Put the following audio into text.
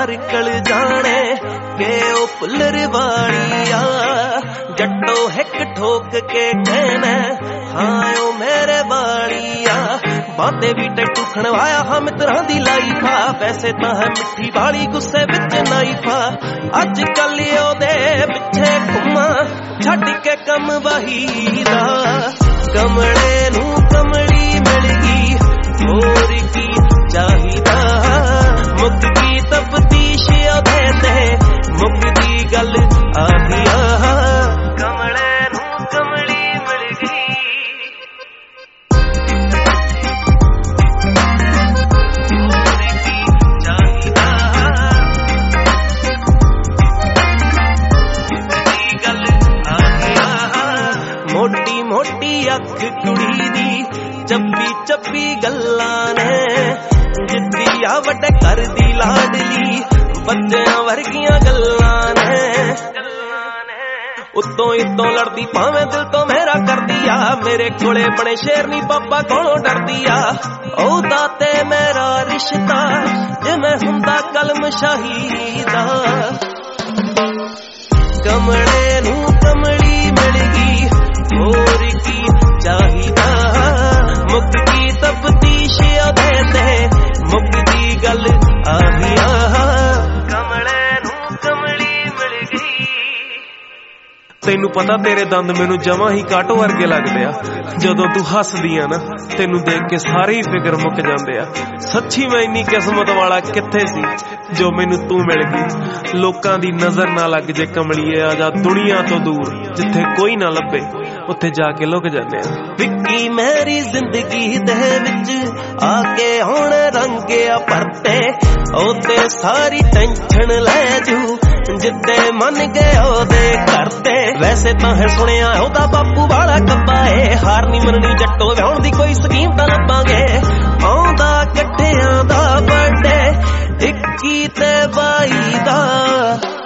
कल जाने के ओ पुलर वालिया जट्टो हिक ठोक के कहना हाँ ओ मेरे वालिया बातें भी टैटू खणवाया हाँ मित्रां दी लाइफा वैसे तां है मिठी वाली गुस्से विच नाइफा अज कल ओदे पिछे घुमा छड्ड के कम वहीदा कमले नूं कमली मिल गई होर की चाहिदा मुक्की तफ्तीश ओदे ते मुक्दी गल आही कमले नूं कमली मिल गई होर की चाहिदा मुक्दी गल आही मोटी मोटी अख कुड़ी दी चप्पी चप्पी गल्लां ने जिद्दी आ वड्डे घर दी लाडली बच्चियां वर्गियां गल्लां ने उत्तों इतों लड़दी भावें दिल तो मेरा कर दिया मेरे कोले बने शेरनी पापा कोलों डर दिया ओ दाते मेरा रिश्ता जिवें हुंदा कलम शहीदा कमले नूं कमली मिल गई होर की चाहिदा मुक्की तफ्तीश ओदे ते मुक्दी गल आही कमले नूं कमली मिल गई ਤੈਨੂੰ ਪਤਾ ਤੇਰੇ ਦੰਦ ਮੈਨੂੰ ਜਮਾਂ ਹੀ ਕਾਟੋ ਵਰਗੇ ਲੱਗਦੇ ਆ ਜਦੋਂ ਤੂੰ ਹੱਸਦੀ ਆ ਨਾ ਤੈਨੂੰ ਦੇਖ ਕੇ ਸਾਰੇ ਹੀ ਫਿਕਰ ਮੁੱਕ ਜਾਂਦੇ ਆ ਸੱਚੀ ਮੈਂ ਇੰਨੀ ਕਿਸਮਤ ਵਾਲਾ ਕਿੱਥੇ ਸੀ ਜੋ ਮੈਨੂੰ ਤੂੰ ਮਿਲ ਗਈ ਲੋਕਾਂ ਦੀ ਨਜ਼ਰ ਨਾ ਲੱਗ ਜੇ ਕਮਲੀਏ ਆ ਜਾ ਦੁਨੀਆ ਤੋਂ ਦੂਰ ਜਿੱਥੇ ਕੋਈ ਨਾ ਲੱਭੇ ਉੱਥੇ ਜਾ ਕੇ ਲੁਕ ਜਾਂਦੇ ਆ ਵਿੱਕੀ ਮੇਰੀ ਜ਼ਿੰਦਗੀ ਦੇ ਵਿੱਚ ਆ ਕੇ ਹੁਣ ਰੰਗਿਆ ਪਰਤੇ ਉਹਦੇ ਸਾਰੀ ਟੈਨਸ਼ਨ ਲੈ ਜੂ ਜਿੱਦੇ ਮੰਨ ਗਏ ਉਹਦੇ ਕਰਤੇ ਵੈਸੇ ਤਾਂ ਹੈ ਸੁਣਿਆ ਉਹਦਾ ਬਾਪੂ ਵਾਲਾ ਕੱਬਾ ਏ ਹਾਰ ਨਹੀਂ ਮੰਨਣੀ ਜੱਟੋ ਵਿਆਹਣ ਦੀ ਕੋਈ ਸਕੀਮ ਤਾਂ ਲੱਭਾਂਗੇ ਆਉਂਦਾ ਇਕੱਠਿਆਂ ਦਾ ਬਰਥਡੇ 21 ਤੇ 22 ਦਾ